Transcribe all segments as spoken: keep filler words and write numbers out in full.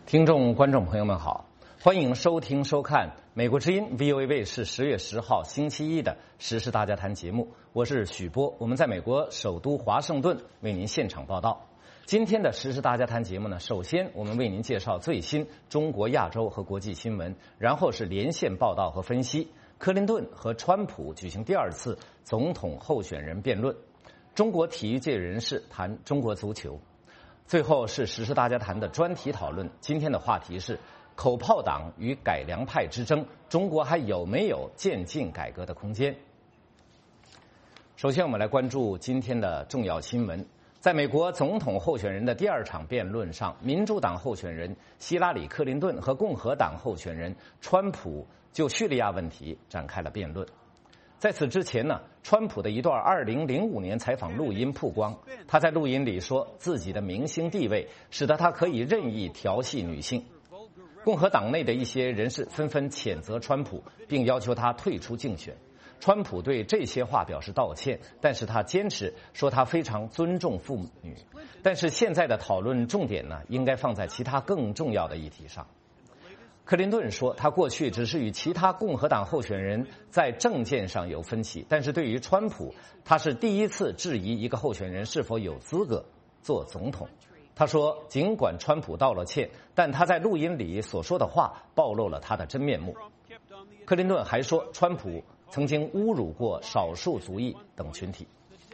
听众、观众朋友们好，欢迎收听、收看美国之音 V O A 卫视十月十号星期一的时事大家谈节目，我是许波，我们在美国首都华盛顿为您现场报道。今天的时事大家谈节目呢，首先我们为您介绍最新中国、亚洲和国际新闻，然后是连线报道和分析。克林顿和川普举行第二次总统候选人辩论，中国体育界人士谈中国足球。最后是时事大家谈的专题讨论，今天的话题是口炮党与改良派之争，中国还有没有渐进改革的空间？首先我们来关注今天的重要新闻。在美国总统候选人的第二场辩论上，民主党候选人希拉里·克林顿和共和党候选人川普就叙利亚问题展开了辩论。在此之前呢，川普的一段二零零五年采访录音曝光，他在录音里说自己的明星地位使得他可以任意调戏女性。共和党内的一些人士纷纷谴责川普，并要求他退出竞选。川普对这些话表示道歉，但是他坚持说他非常尊重妇女。但是现在的讨论重点呢，应该放在其他更重要的议题上。克林顿说，他过去只是与其他共和党候选人在政见上有分歧，但是对于川普，他是第一次质疑一个候选人是否有资格做总统。他说，尽管川普道了歉，但他在录音里所说的话暴露了他的真面目。克林顿还说，川普曾经侮辱过少数族裔等群体。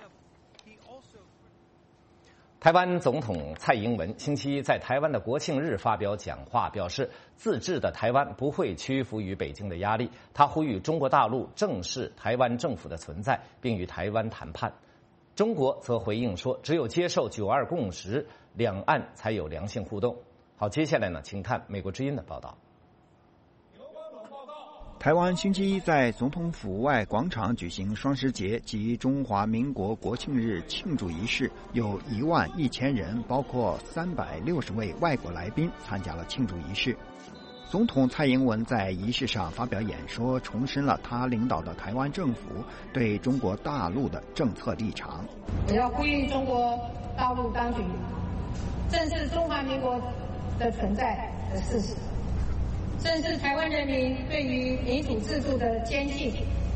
台湾总统蔡英文星期一在台湾的国庆日发表讲话，表示自治的台湾不会屈服于北京的压力。他呼吁中国大陆正视台湾政府的存在，并与台湾谈判。中国则回应说，只有接受九二共识，两岸才有良性互动。好，接下来呢，请看美国之音的报道。 台湾星期一在总统府外广场举行双十节及中华民国国庆日庆祝仪式，有一万一千人，包括三百六十位外国来宾参加了庆祝仪式。总统蔡英文在仪式上发表演说，重申了他领导的台湾政府对中国大陆的政策立场。 我要呼吁中国大陆当局正视中华民国的存在的事实，正是台湾人民对于民主制度的坚信，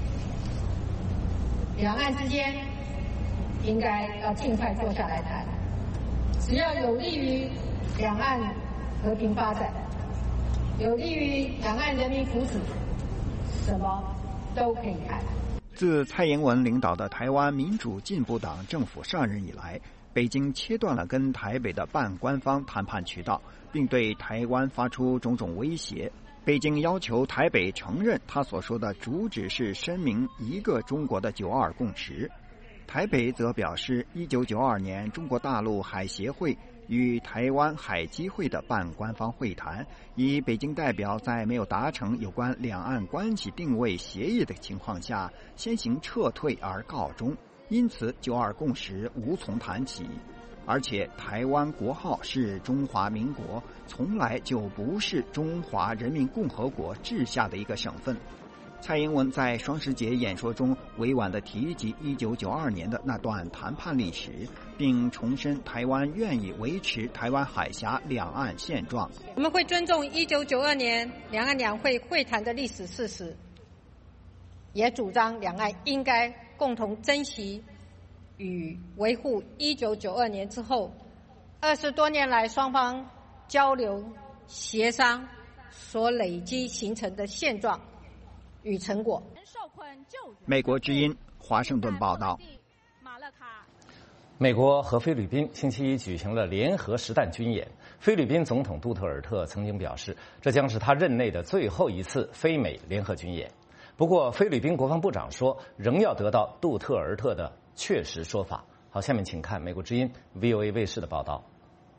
两岸之间应该要尽快坐下来谈，只要有利于两岸和平发展，有利于两岸人民福祉，什么都可以谈。 自蔡英文领导的台湾民主进步党政府上任以来，北京切断了跟台北的半官方谈判渠道，并对台湾发出种种威胁。北京要求台北承认他所说的主旨是声明一个中国的九二共识。台北则表示，一九九二年中国大陆海协会与台湾海基会的半官方会谈，以北京代表在没有达成有关两岸关系定位协议的情况下先行撤退而告终，因此九二共识无从谈起。而且台湾国号是中华民国，从来就不是中华人民共和国治下的一个省份。蔡英文在双十节演说中委婉地提及一九九二年的那段谈判历史，并重申台湾愿意维持台湾海峡两岸现状。 我们会尊重一九九二年两岸两会会谈的历史事实，也主张两岸应该共同珍惜与维护一九九二年之后二十多年来双方交流协商所累积形成的现状与成果。 美国之音华盛顿报道。 美国和菲律宾星期一举行了联合实弹军演。菲律宾总统杜特尔特曾经表示，这将是他任内的最后一次菲美联合军演。不过菲律宾国防部长说，仍要得到杜特尔特的确实说法。好，下面请看美国之音 V O A 卫视的报道。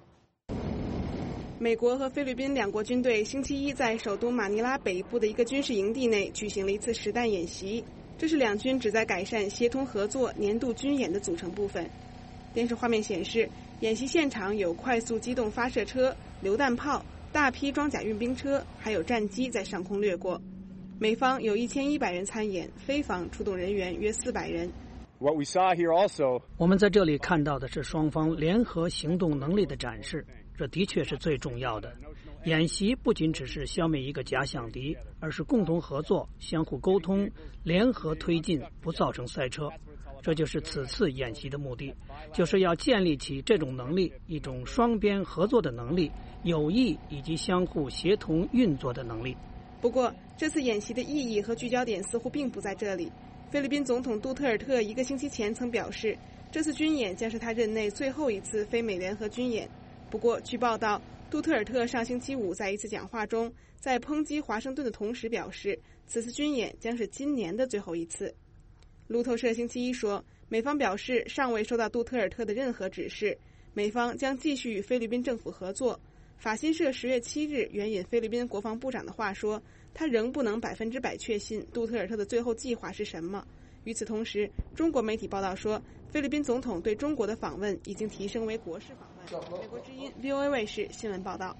美国和菲律宾两国军队星期一在首都马尼拉北部的一个军事营地内举行了一次实弹演习，这是两军旨在改善协同合作年度军演的组成部分。电视画面显示，演习现场有快速机动发射车、榴弹炮、大批装甲运兵车，还有战机在上空掠过。美方有一千一百人参演，菲方出动人员约四百人。 我们在这里看到的是双方联合行动能力的展示，这的确是最重要的。 演习不仅只是消灭一个假想敌，而是共同合作、相互沟通、联合推进，不造成赛车。这就是此次演习的目的，就是要建立起这种能力，一种双边合作的能力、友谊以及相互协同运作的能力。 不过，这次演习的意义和聚焦点似乎并不在这里。菲律宾总统杜特尔特一个星期前曾表示，这次军演将是他任内最后一次非美联合军演。不过，据报道，杜特尔特上星期五在一次讲话中，在抨击华盛顿的同时表示，此次军演将是今年的最后一次。路透社星期一说，美方表示尚未收到杜特尔特的任何指示，美方将继续与菲律宾政府合作。法新社十月七日援引菲律宾国防部长的话说，他仍不能百分之百确信杜特尔特的最后计划是什么。与此同时，中国媒体报道说，菲律宾总统对中国的访问已经提升为国事访问。美国之音 V O A 卫视新闻报道。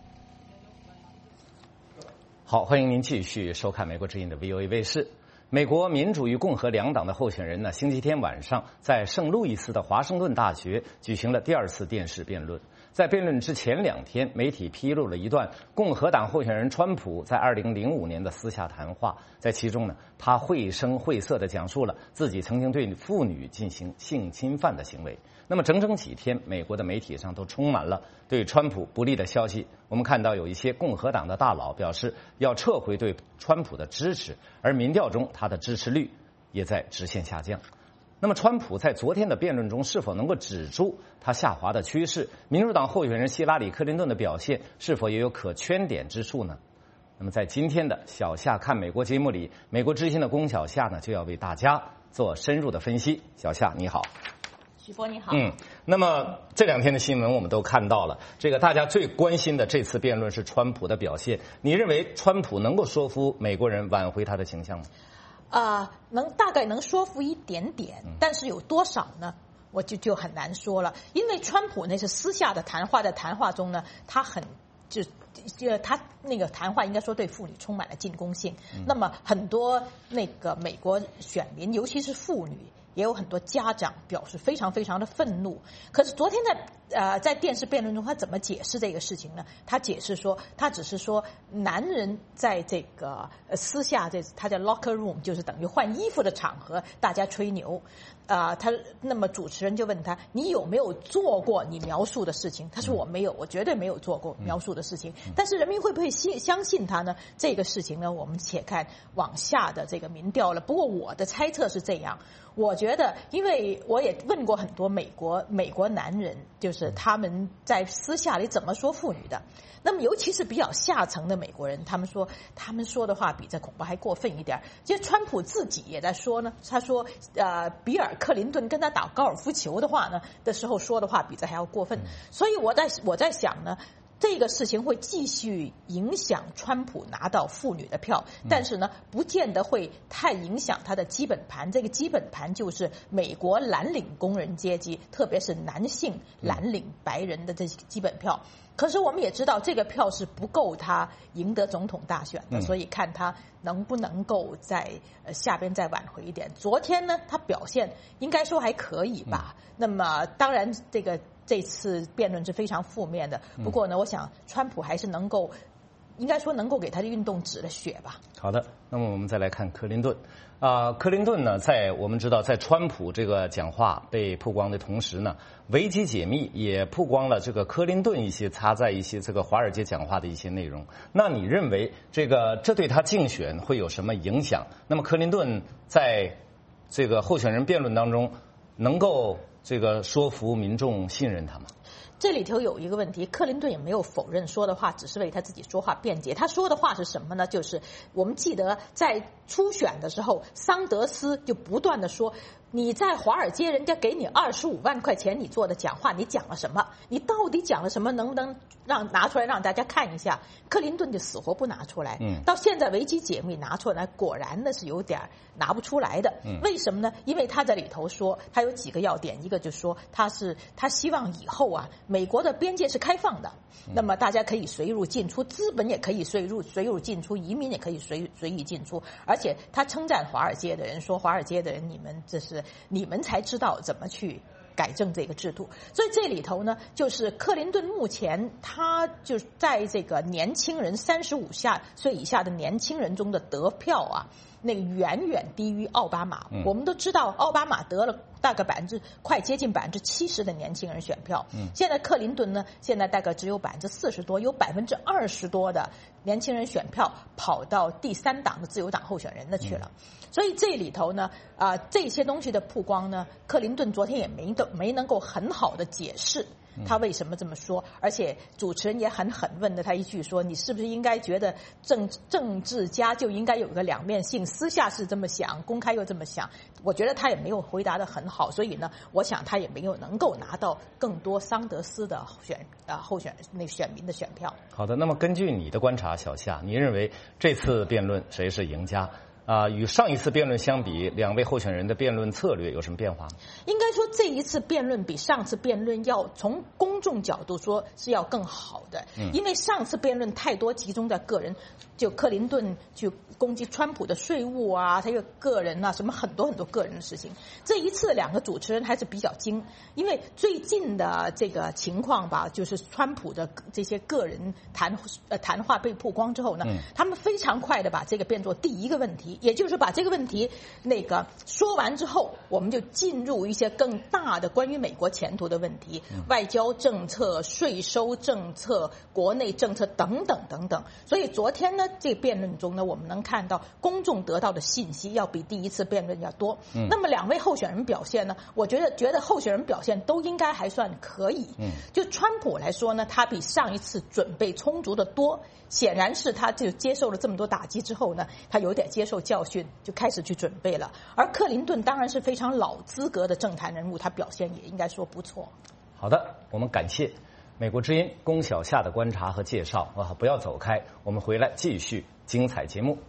好，欢迎您继续收看美国之音的 V O A 卫视。美国民主与共和两党的候选人呢，星期天晚上在圣路易斯的华盛顿大学举行了第二次电视辩论。在辩论之前两天，媒体披露了一段共和党候选人川普在二零零五年的私下谈话，在其中呢，他绘声绘色地讲述了自己曾经对妇女进行性侵犯的行为。那么整整几天，美国的媒体上都充满了对川普不利的消息。我们看到有一些共和党的大佬表示要撤回对川普的支持，而民调中他的支持率也在直线下降。那么川普在昨天的辩论中是否能够止住他下滑的趋势？民主党候选人希拉里·克林顿的表现是否也有可圈点之处呢？那么在今天的小夏看美国节目里，美国之音的龚小夏呢就要为大家做深入的分析。小夏你好。 许波你好。 嗯，那么这两天的新闻我们都看到了，这个大家最关心的这次辩论是川普的表现。你认为川普能够说服美国人挽回他的形象吗？ 啊、呃，能大概能说服一点点，但是有多少呢？我就就很难说了。因为川普那是私下的谈话，在谈话中呢，他很就就他那个谈话应该说对妇女充满了进攻性。嗯、那么很多那个美国选民，尤其是妇女，也有很多家长表示非常非常的愤怒。可是昨天在呃在电视辩论中，他怎么解释这个事情呢？他解释说，他只是说男人在这个呃私下这他叫 locker room， 就是等于换衣服的场合，大家吹牛。啊、呃，他那么主持人就问他，你有没有做过你描述的事情？他说我没有，我绝对没有做过描述的事情。但是人民会不会信相信他呢？这个事情呢，我们且看往下的这个民调了。不过我的猜测是这样。我觉得，因为我也问过很多美国美国男人，就是他们在私下里怎么说妇女的。那么，尤其是比较下层的美国人，他们说他们说的话比这恐怕还过分一点。其实川普自己也在说呢，他说，呃，比尔·克林顿跟他打高尔夫球的话呢的时候说的话比这还要过分。所以我在我在想呢。这个事情会继续影响川普拿到妇女的票，但是呢，不见得会太影响他的基本盘。这个基本盘就是美国蓝领工人阶级，特别是男性蓝领白人的这些基本票。可是我们也知道，这个票是不够他赢得总统大选的，所以看他能不能够在呃下边再挽回一点。昨天呢，他表现应该说还可以吧。那么当然，这个这次辩论是非常负面的。不过呢，我想川普还是能够，应该说能够给他的运动止了血吧。 好的，那么我们再来看克林顿。啊、呃，克林顿呢，在我们知道，在川普这个讲话被曝光的同时呢，维基解密也曝光了这个克林顿一些他在一些这个华尔街讲话的一些内容。那你认为这个这对他竞选会有什么影响？那么克林顿在这个候选人辩论当中能够这个说服民众信任他吗？ 这里头有一个问题，克林顿也没有否认说的话只是为他自己说话辩解。他说的话是什么呢？就是我们记得在初选的时候，桑德斯就不断的说，你在华尔街人家给你二十五万块钱，你做的讲话，你讲了什么？你到底讲了什么？能不能让拿出来让大家看一下？克林顿就死活不拿出来。嗯，到现在维基解密拿出来，果然的是有点拿不出来的。嗯，为什么呢？因为他在里头说，他有几个要点，一个就是说他是他希望以后啊，美国的边界是开放的，那么大家可以随入进出，资本也可以随入随入进出，移民也可以随随意进出。而且他称赞华尔街的人，说华尔街的人，你们这是你们才知道怎么去改正这个制度。所以这里头呢，就是克林顿目前他就在这个年轻人三十五岁以下的年轻人中的得票啊，那个远远低于奥巴马。嗯、我们都知道，奥巴马得了大概百分之快接近百分之七十的年轻人选票。嗯，现在克林顿呢，现在大概只有百分之四十多，有百分之二十多的年轻人选票跑到第三党的自由党候选人那去了。嗯、所以这里头呢，啊、呃，这些东西的曝光呢，克林顿昨天也没都没能够很好的解释。他为什么这么说？而且主持人也很狠问了他一句说：“你是不是应该觉得政政治家就应该有个两面性？私下是这么想，公开又这么想？”我觉得他也没有回答得很好，所以呢，我想他也没有能够拿到更多桑德斯的选啊候选那选民的选票。 好的，那么根据你的观察，小夏，你认为这次辩论谁是赢家？啊、呃，与上一次辩论相比，两位候选人的辩论策略有什么变化吗？ 应该说这一次辩论比上次辩论要从公众角度说是要更好的，嗯、因为上次辩论太多集中在个人，就克林顿去攻击川普的税务啊，他有个人啊，什么很多很多个人的事情。这一次两个主持人还是比较精，因为最近的这个情况吧，就是川普的这些个人谈呃谈话被曝光之后呢，嗯、他们非常快的把这个变作第一个问题。也就是把这个问题那个说完之后，我们就进入一些更大的关于美国前途的问题，嗯、外交政策、税收政策、国内政策等等等等。所以昨天呢，这辩论中呢，我们能看到公众得到的信息要比第一次辩论要多。嗯、那么两位候选人表现呢，我觉得觉得候选人表现都应该还算可以。嗯、就川普来说呢，他比上一次准备充足的多。显然是他就接受了这么多打击之后呢，他有点接受教训，就开始去准备了。而克林顿当然是非常老资格的政坛人物，他表现也应该说不错。 好的，我们感谢美国之音龚小夏的观察和介绍啊！不要走开，我们回来继续精彩节目。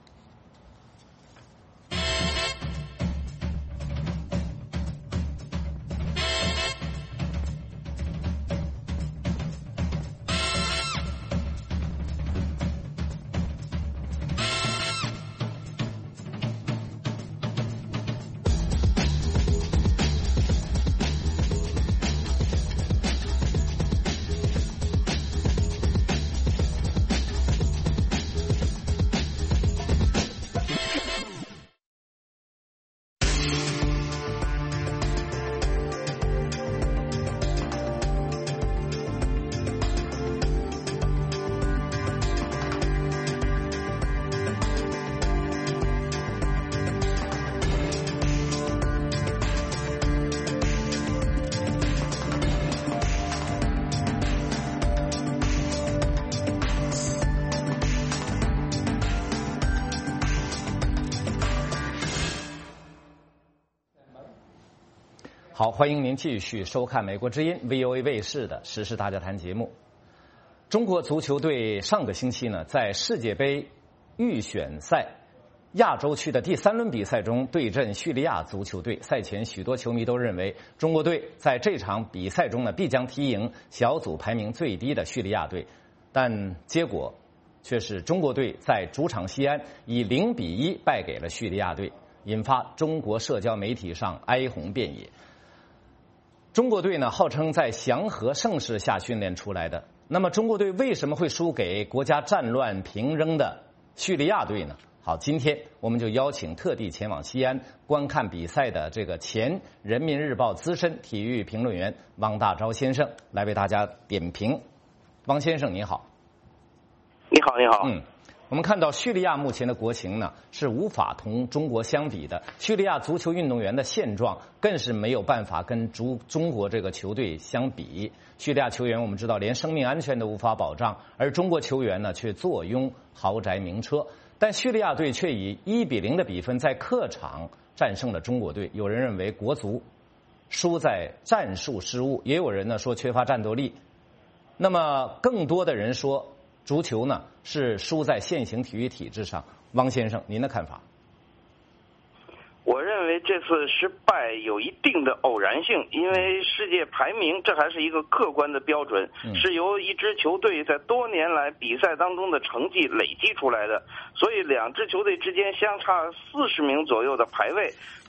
好，欢迎您继续收看美国之音 V O A 卫视的时事大家谈节目。中国足球队上个星期呢，在世界杯预选赛亚洲区的第三轮比赛中对阵叙利亚足球队。赛前，许多球迷都认为中国队在这场比赛中呢必将踢赢小组排名最低的叙利亚队，但结果却是中国队在主场西安以零比一败给了叙利亚队，引发中国社交媒体上哀鸿遍野。中国队呢，号称在祥和盛世下训练出来的。那么，中国队为什么会输给国家战乱频仍的叙利亚队呢？好，今天我们就邀请特地前往西安观看比赛的这个前人民日报资深体育评论员汪大钊先生来为大家点评。汪先生，你好。 你好，你好。 嗯。我们看到叙利亚目前的国情呢是无法同中国相比的，叙利亚足球运动员的现状更是没有办法跟中中国这个球队相比。叙利亚球员我们知道连生命安全都无法保障，而中国球员呢却坐拥豪宅名车，但叙利亚队却以一比零的比分在客场战胜了中国队。有人认为国足输在战术失误，也有人呢说缺乏战斗力。那么更多的人说足球呢是输在现行体育体制上。汪先生，您的看法？ 我认为这次失败有一定的偶然性，因为世界排名这还是一个客观的标准，嗯、是由一支球队在多年来比赛当中的成绩累积出来的，所以两支球队之间相差四十名左右的排位，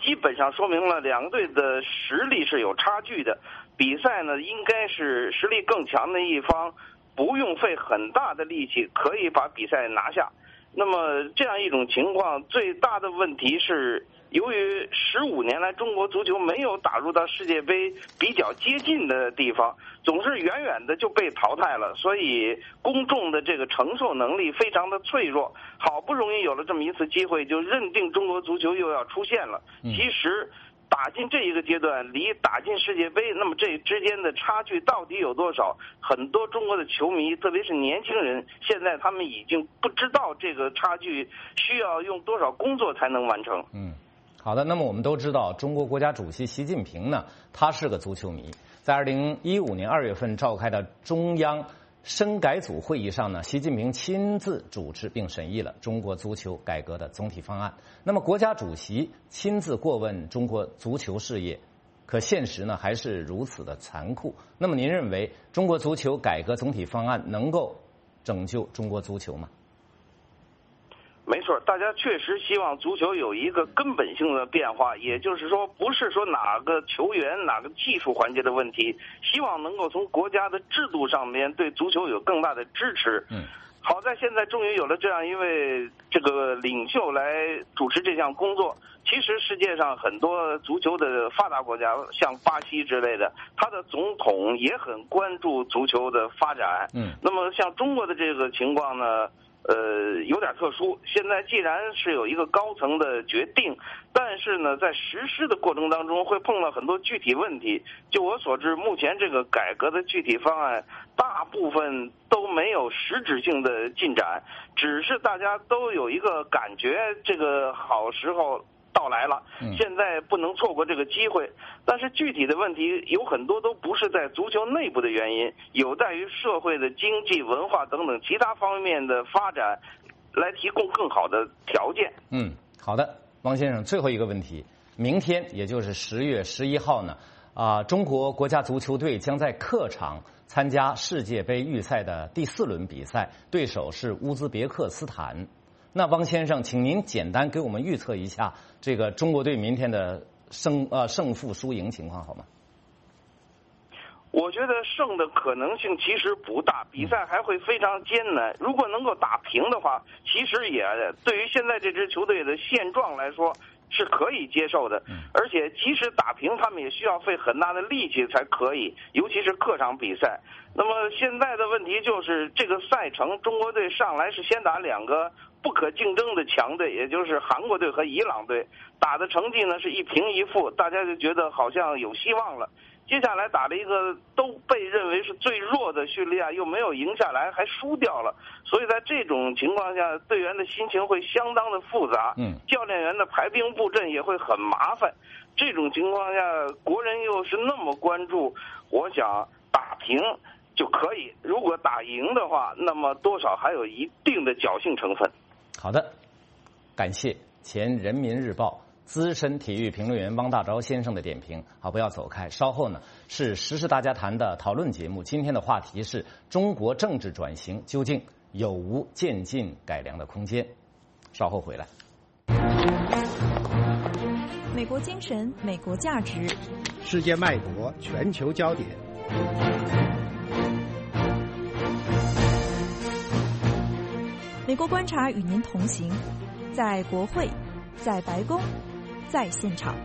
基本上说明了两个队的实力是有差距的。比赛呢，应该是实力更强的一方不用费很大的力气可以把比赛拿下。那么这样一种情况，最大的问题是，由于十五年来中国足球没有打入到世界杯比较接近的地方，总是远远的就被淘汰了，所以公众的这个承受能力非常的脆弱。好不容易有了这么一次机会，就认定中国足球又要出现了。其实打进这一个阶段，离打进世界杯，那么这之间的差距到底有多少？很多中国的球迷，特别是年轻人，现在他们已经不知道这个差距需要用多少工作才能完成。 嗯，好的。那么我们都知道，中国国家主席习近平呢，他是个足球迷。在二零一五年二月份召开的中央深改组会议上呢，习近平亲自主持并审议了中国足球改革的总体方案。那么国家主席亲自过问中国足球事业，可现实呢还是如此的残酷。那么您认为中国足球改革总体方案能够拯救中国足球吗？ 没错，大家确实希望足球有一个根本性的变化，也就是说，不是说哪个球员、哪个技术环节的问题，希望能够从国家的制度上面对足球有更大的支持。嗯，好在现在终于有了这样一位这个领袖来主持这项工作。其实世界上很多足球的发达国家，像巴西之类的，他的总统也很关注足球的发展。嗯，那么像中国的这个情况呢？呃，有点特殊。现在既然是有一个高层的决定，但是呢，在实施的过程当中会碰到很多具体问题。就我所知，目前这个改革的具体方案，大部分都没有实质性的进展，只是大家都有一个感觉，这个好时候到来了，现在不能错过这个机会。但是具体的问题有很多都不是在足球内部的原因，有待于社会的经济、文化等等其他方面的发展来提供更好的条件。 嗯，好的，王先生，最后一个问题，明天也就是十月十一号呢，啊、呃，中国国家足球队将在客场参加世界杯预赛的第四轮比赛，对手是乌兹别克斯坦。那汪先生，请您简单给我们预测一下这个中国队明天的胜呃胜负输赢情况好吗？ 我觉得胜的可能性其实不大，比赛还会非常艰难。如果能够打平的话，其实也对于现在这支球队的现状来说是可以接受的。而且即使打平，他们也需要费很大的力气才可以，尤其是客场比赛。那么现在的问题就是这个赛程，中国队上来是先打两个不可竞争的强队，也就是韩国队和伊朗队，打的成绩呢是一平一负，大家就觉得好像有希望了。接下来打了一个都被认为是最弱的叙利亚，又没有赢下来，还输掉了，所以在这种情况下，队员的心情会相当的复杂，嗯，教练员的排兵布阵也会很麻烦。这种情况下，国人又是那么关注，我想打平就可以，如果打赢的话，那么多少还有一定的侥幸成分。 好的，感谢前人民日报资深体育评论员汪大钊先生的点评。好，不要走开，稍后呢是时事大家谈的讨论节目。今天的话题是中国政治转型究竟有无渐进改良的空间？稍后回来。 美国精神，美国价值， 世界脉搏，全球焦点。 美国观察与您同行，在国会，在白宫，在现场。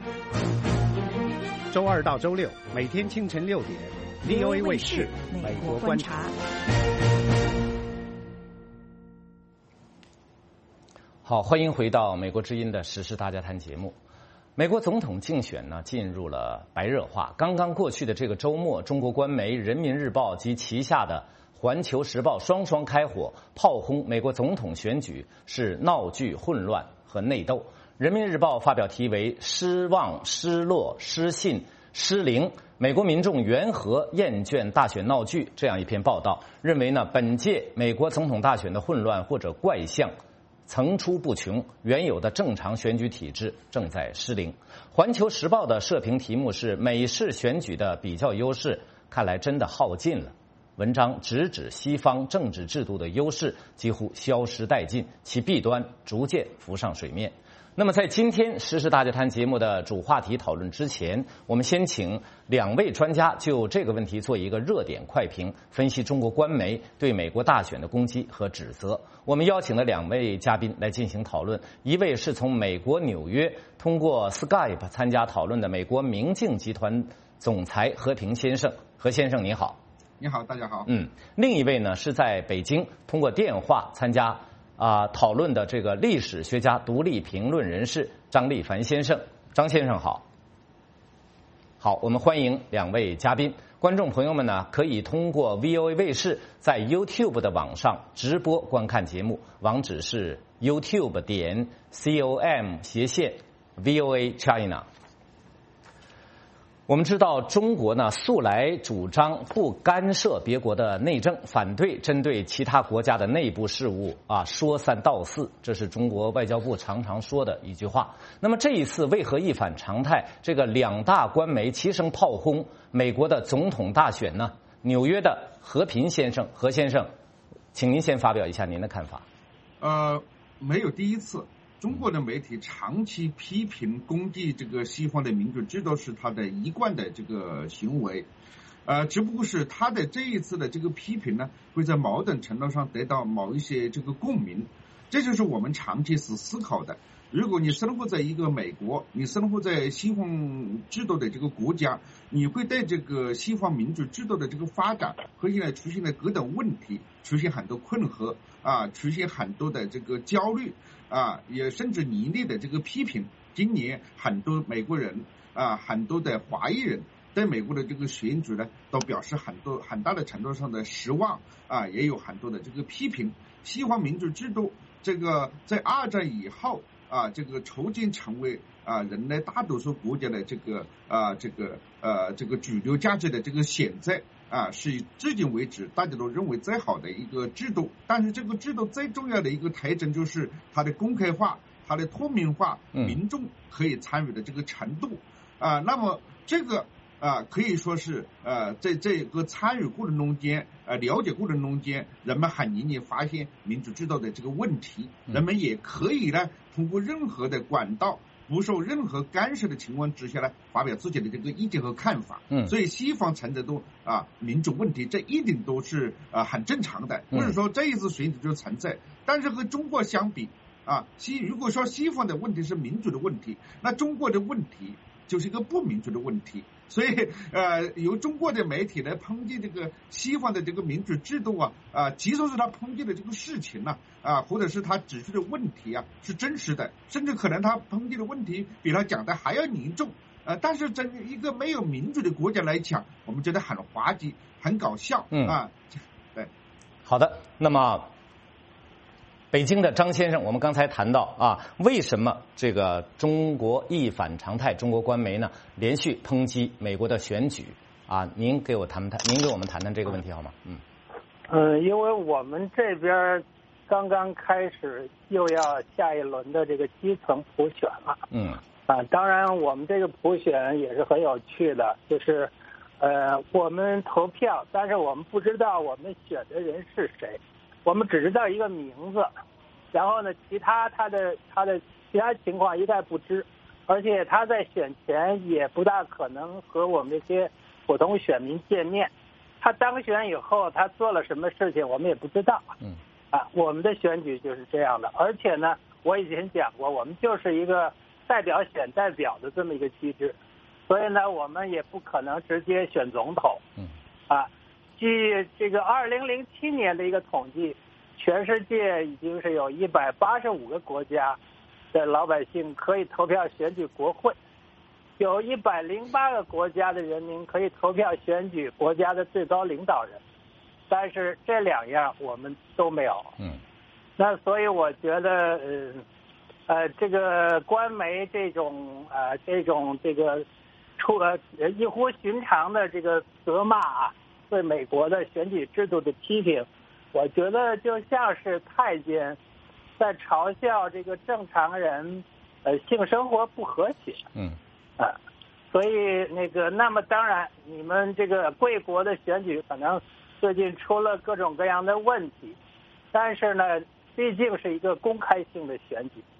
周二到周六每天清晨六点 ，V O A 卫视美国观察。 好，欢迎回到美国之音的时事大家谈节目。美国总统竞选呢进入了白热化。刚刚过去的这个周末，中国官媒《人民日报》及旗下的《环球时报》双双开火，炮轰美国总统选举是闹剧、混乱和内斗。《人民日报》发表题为"失望、失落、失信、失灵，美国民众缘和厌倦大选闹剧"这样一篇报道，认为呢本届美国总统大选的混乱或者怪象层出不穷，原有的正常选举体制正在失灵。环球时报的社评题目是美式选举的比较优势看来真的耗尽了。文章直指西方政治制度的优势几乎消失殆尽，其弊端逐渐浮上水面。 那么在今天时事大家谈节目的主话题讨论之前，我们先请两位专家就这个问题做一个热点快评，分析中国官媒对美国大选的攻击和指责。我们邀请了两位嘉宾来进行讨论，一位是从美国纽约通过 Skype 参加讨论的美国明镜集团总裁何平先生。何先生你好。 你好，大家好。 嗯，另一位呢是在北京通过电话参加啊、呃、讨论的这个历史学家、独立评论人士张立凡先生。张先生好。好，我们欢迎两位嘉宾。观众朋友们呢，可以通过 V O A 卫视在 YouTube 的网上直播观看节目，网址是 YouTube 点 com 斜线 V O A China。我们知道，中国呢素来主张不干涉别国的内政，反对针对其他国家的内部事务啊说三道四，这是中国外交部常常说的一句话。那么这一次为何一反常态？这个两大官媒齐声炮轰美国的总统大选呢？纽约的何平先生，何先生，请您先发表一下您的看法。 呃，没有第一次。中国的媒体长期批评攻击这个西方的民主制度是他的一贯的这个行为，呃，只不过是他的这一次的这个批评呢，会在某种程度上得到某一些这个共鸣，这就是我们长期是思考的。如果你生活在一个美国，你生活在西方制度的这个国家，你会对这个西方民主制度的这个发展和现在出现的各种问题出现很多困惑啊，出现很多的这个焦虑啊，也甚至激烈的这个批评。今年很多美国人啊，很多的华裔人对美国的这个选举呢，都表示很多很大的程度上的失望啊，也有很多的这个批评。西方民主制度这个在二战以后啊，这个逐渐成为啊人类大多数国家的这个啊这个呃这个主流价值的这个选择啊，是至今为止大家都认为最好的一个制度。但是这个制度最重要的一个特征就是它的公开化、它的透明化，民众可以参与的这个程度啊。那么这个啊可以说是呃在这个参与过程中间，呃了解过程中间，人们很容易发现民主制度的这个问题，人们也可以呢通过任何的管道，不受任何干涉的情况之下呢，发表自己的这个意见和看法。嗯，所以西方存在都啊民主问题，这一定都是啊很正常的，不是说这一次选举就存在。但是和中国相比啊，西如果说西方的问题是民主的问题，那中国的问题就是一个不民主的问题。所以呃，由中国的媒体来抨击这个西方的这个民主制度啊，啊，即使是他抨击的这个事情呢，啊，或者是他指出的问题啊，是真实的，甚至可能他抨击的问题比他讲的还要严重，呃，但是在一个没有民主的国家来讲，我们觉得很滑稽，很搞笑，嗯啊，对， 好的，那么。北京的张先生，我们刚才谈到啊，为什么这个中国一反常态，中国官媒呢连续抨击美国的选举啊？您给我谈谈，您给我们谈谈这个问题好吗？嗯， 嗯，因为我们这边刚刚开始又要下一轮的这个基层普选了，嗯，啊，当然我们这个普选也是很有趣的，就是呃，我们投票，但是我们不知道我们选的人是谁。我们只知道一个名字，然后呢，其他他的他的其他情况一概不知，而且他在选前也不大可能和我们这些普通选民见面。他当选以后，他做了什么事情，我们也不知道。嗯，啊，我们的选举就是这样的，而且呢，我以前讲过，我们就是一个代表选代表的这么一个机制，所以呢，我们也不可能直接选总统。嗯，啊。据这个二零零七年的一个统计，全世界已经是有一百八十五个国家的老百姓可以投票选举国会，有一百零八个国家的人民可以投票选举国家的最高领导人，但是这两样我们都没有。嗯，那所以我觉得，呃，呃，这个官媒这种呃这种这个出呃异乎寻常的这个责骂啊。对美国的选举制度的批评，我觉得就像是太监在嘲笑这个正常人呃性生活不和谐。嗯啊，所以那个那么当然你们这个贵国的选举可能最近出了各种各样的问题，但是呢毕竟是一个公开性的选举，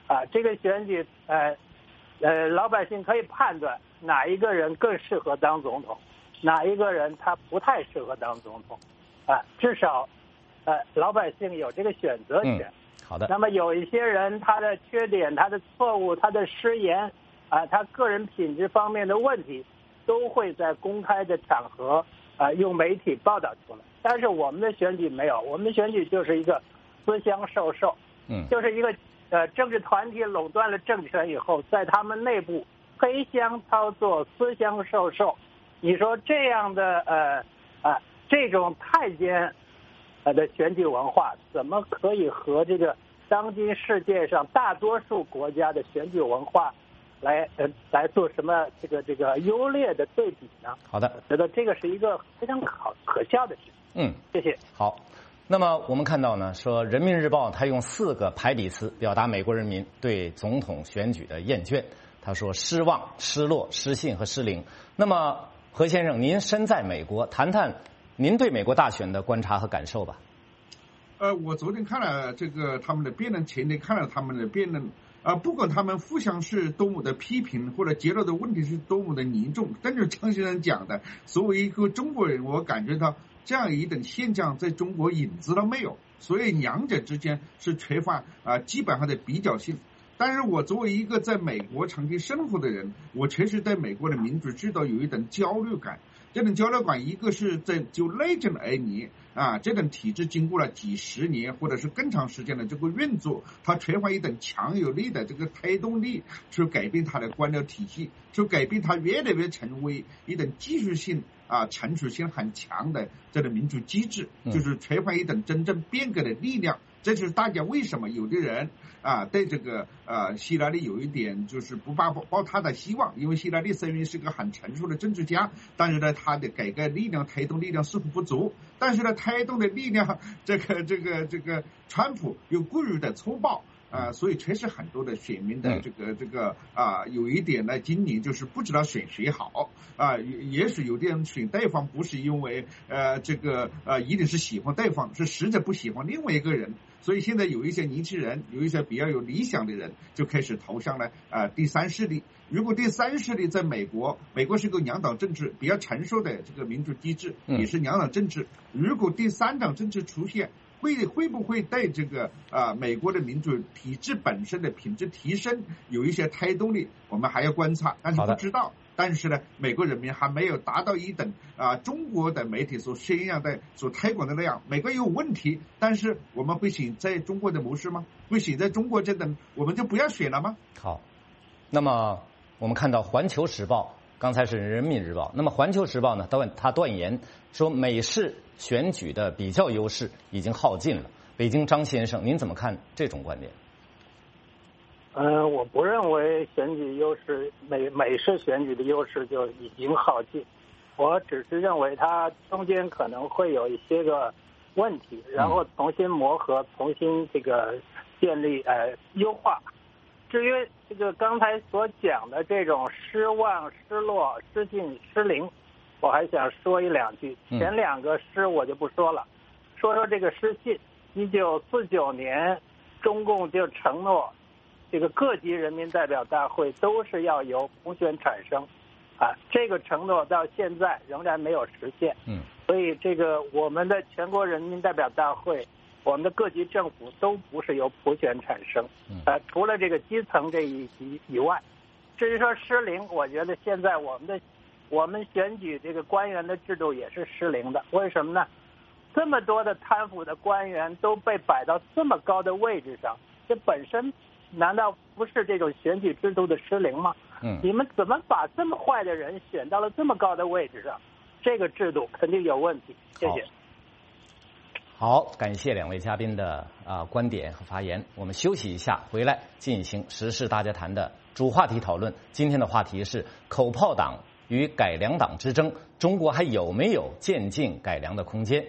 啊，这个选举呃呃老百姓可以判断哪一个人更适合当总统，哪一个人他不太适合当总统，啊，至少呃老百姓有这个选择权。 嗯，好的。 那么有一些人他的缺点、他的错误、他的失言啊，他个人品质方面的问题，都会在公开的场合啊用媒体报道出来。但是我们的选举没有，我们的选举就是一个私相授受， 嗯， 就是一个呃政治团体垄断了政权以后，在他们内部黑箱操作、私相授受。你说这样的呃啊这种太监呃的选举文化，怎么可以和这个当今世界上大多数国家的选举文化来呃来做什么这个这个优劣的对比呢？ 好的， 我觉得这个是一个非常可可笑的事情。 嗯， 谢谢。 好，那么我们看到呢，说《人民日报》他用四个排比词表达美国人民对总统选举的厌倦。他说失望、失落、失信和失灵。那么何先生，您身在美国，谈谈您对美国大选的观察和感受吧。 呃，我昨天看了这个他们的辩论，前天看了他们的辩论。啊，不管他们互相是多么的批评，或者揭露的问题是多么的凝重，正如张先生讲的，作为一个中国人，我感觉到这样一种现象在中国影子都没有，所以两者之间是缺乏啊基本上的比较性。但是我作为一个在美国长期生活的人，我确实对美国的民主制度有一种焦虑感。这种焦虑感，一个是在就内政而言啊，这种体制经过了几十年或者是更长时间的这个运作，它缺乏一种强有力的这个推动力，去改变它的官僚体系，去改变它越来越成为一种技术性啊成熟性很强的这种民主机制，就是缺乏一种真正变革的力量。这是大家为什么有的人啊对这个呃希拉里有一点就是不抱抱他的希望，因为希拉里虽然是个很成熟的政治家，但是呢他的改革力量推动力量似乎不足，但是呢推动的力量这个这个这个川普又过于的粗暴啊，所以确实很多的选民的这个这个啊有一点呢，今年就是不知道选谁好啊，也许有的人选对方不是因为呃这个呃一定是喜欢对方，是实在不喜欢另外一个人。所以现在有一些年轻人，有一些比较有理想的人，就开始投向了啊、呃、第三势力。如果第三势力在美国，美国是个两党政治比较成熟的这个民主机制，也是两党政治。如果第三党政治出现，会会不会对这个啊、呃、美国的民主体制本身的品质提升有一些推动力？我们还要观察，但是不知道。但是呢，美国人民还没有达到一等啊、呃、中国的媒体所宣扬的、所推广的那样。美国有问题，但是我们会选在中国的模式吗？会选在中国这等，我们就不要选了吗？ 好，那么我们看到《环球时报》，刚才是《人民日报》，那么《环球时报》呢，断他断言说美式选举的比较优势已经耗尽了。北京张先生，您怎么看这种观点？ 嗯、呃，我不认为选举优势美美式选举的优势就已经耗尽，我只是认为它中间可能会有一些个问题，然后重新磨合，重新这个建立呃优化。至于这个刚才所讲的这种失望、失落、失信、失灵，我还想说一两句。前两个失我就不说了，说说这个失信。一九四九年，中共就承诺，这个各级人民代表大会都是要由普选产生，啊，这个承诺到现在仍然没有实现。嗯，所以这个我们的全国人民代表大会，我们的各级政府都不是由普选产生。呃，除了这个基层这一级以外，至于说失灵，我觉得现在我们的我们选举这个官员的制度也是失灵的。为什么呢？这么多的贪腐的官员都被摆到这么高的位置上，这本身难道不是这种选举制度的失灵吗？嗯，你们怎么把这么坏的人选到了这么高的位置上？这个制度肯定有问题。谢谢。 好，感谢两位嘉宾的啊、呃、观点和发言。我们休息一下，回来进行时事大家谈的主话题讨论。今天的话题是口炮党与改良党之争，中国还有没有渐进改良的空间？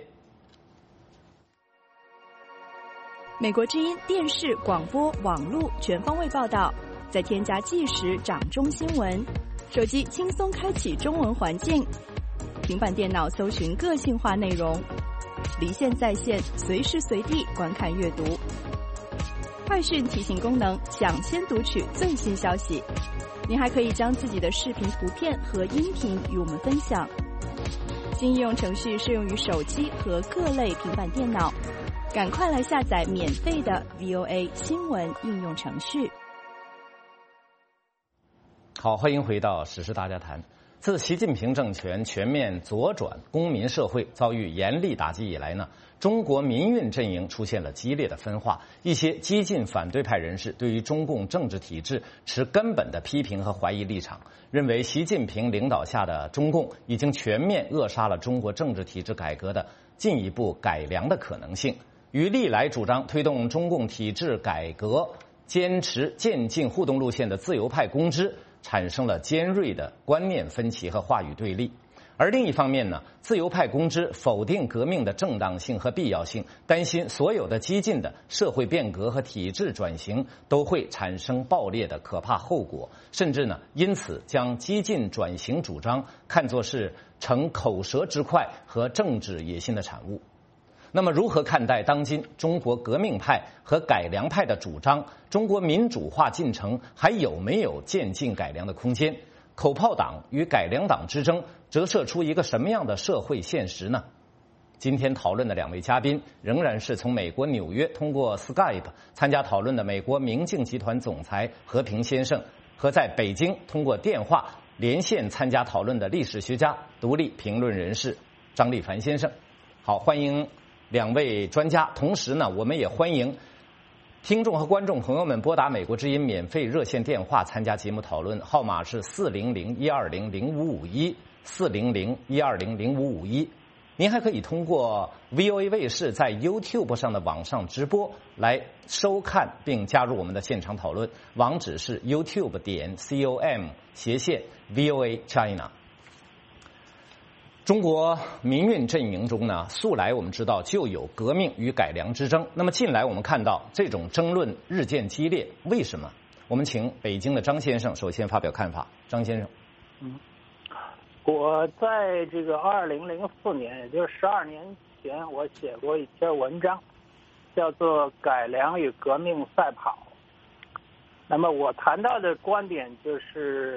美国之音电视、广播、网络全方位报道，再添加即时掌中新闻，手机轻松开启中文环境，平板电脑搜寻个性化内容，离线在线，随时随地观看阅读。 快讯提醒功能，抢先读取最新消息。您还可以将自己的视频、图片和音频与我们分享。新应用程序适用于手机和各类平板电脑，赶快来下载免费的 V O A 新闻应用程序。 好，欢迎回到时事大家谈。自习近平政权全面左转，公民社会遭遇严厉打击以来呢，中国民运阵营出现了激烈的分化。一些激进反对派人士对于中共政治体制持根本的批评和怀疑立场，认为习近平领导下的中共已经全面扼杀了中国政治体制改革的进一步改良的可能性。与历来主张推动中共体制改革、坚持渐进互动路线的自由派公知产生了尖锐的观念分歧和话语对立。而另一方面呢，自由派公知否定革命的正当性和必要性，担心所有的激进的社会变革和体制转型都会产生爆裂的可怕后果，甚至呢，因此将激进转型主张看作是逞口舌之快和政治野心的产物。那么如何看待当今中国革命派和改良派的主张？中国民主化进程还有没有渐进改良的空间？口炮党与改良党之争折射出一个什么样的社会现实呢？今天讨论的两位嘉宾仍然是从美国纽约通过 Skype 参加讨论的美国明镜集团总裁和平先生，和在北京通过电话连线参加讨论的历史学家、独立评论人士张立凡先生。好，欢迎两位专家。同时呢，我们也欢迎听众和观众朋友们拨打美国之音免费热线电话参加节目讨论，号码是四零零一二零零五五一四零零一二零零五五一。您还可以通过 V O A 卫视在 YouTube 上的网上直播来收看并加入我们的现场讨论，网址是 YouTube 点 com 斜线 V O A China。中国民运阵营中呢，素来我们知道就有革命与改良之争。那么近来我们看到这种争论日渐激烈，为什么？我们请北京的张先生首先发表看法。张先生， 嗯，我在这个二零零四年，也就是十二年前，我写过一篇文章，叫做《改良与革命赛跑》。那么我谈到的观点就是，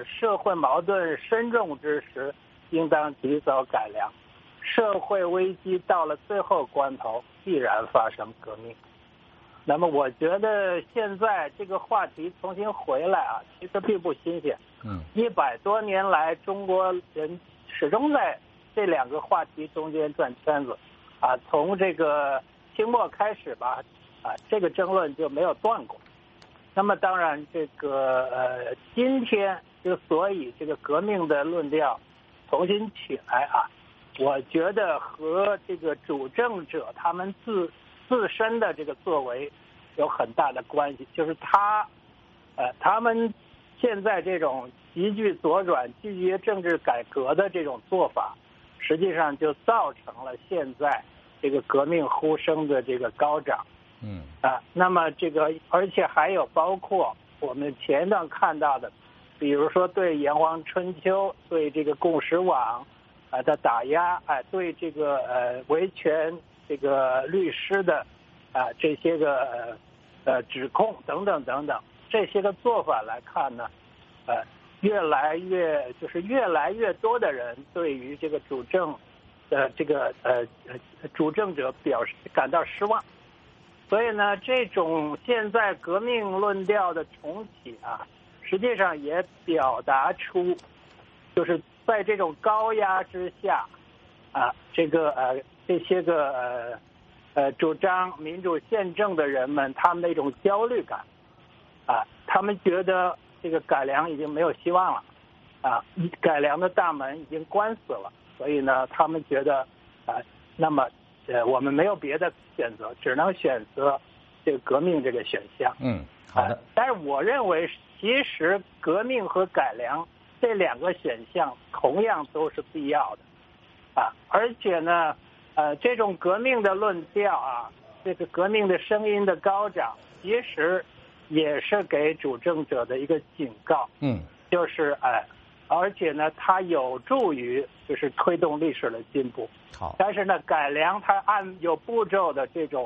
社会矛盾深重之时，应当及早改良，社会危机到了最后关头必然发生革命。那么我觉得现在这个话题重新回来啊，其实并不新鲜。嗯，一百多年来，中国人始终在这两个话题中间转圈子，啊，从这个清末开始吧，啊，这个争论就没有断过。那么当然，这个呃，今天之所以这个革命的论调重新起来啊，我觉得和这个主政者他们自自身的这个作为有很大的关系，就是他，呃，他们现在这种急剧左转、拒绝政治改革的这种做法，实际上就造成了现在这个革命呼声的这个高涨。嗯啊，那么这个而且还有包括我们前一段看到的。比如说对炎黄春秋、对这个共识网啊的打压，哎，对这个呃维权这个律师的啊这些个呃呃指控等等等等，这些个做法来看呢，呃越来越就是越来越多的人对于这个主政的这个呃主政者表示感到失望，所以呢，这种现在革命论调的重启啊。实际上也表达出，就是在这种高压之下，啊，这个呃这些个呃呃主张民主宪政的人们，他们的一种焦虑感，啊，他们觉得这个改良已经没有希望了，啊，改良的大门已经关死了，所以呢，他们觉得啊，那么呃我们没有别的选择，只能选择这个革命这个选项。 嗯，好的。 啊、但是我认为。其实革命和改良这两个选项同样都是必要的，啊，而且呢，呃，这种革命的论调啊，这个革命的声音的高涨，其实也是给主政者的一个警告，嗯，就是哎、呃，而且呢，它有助于就是推动历史的进步。 好， 但是呢，改良它按有步骤的这种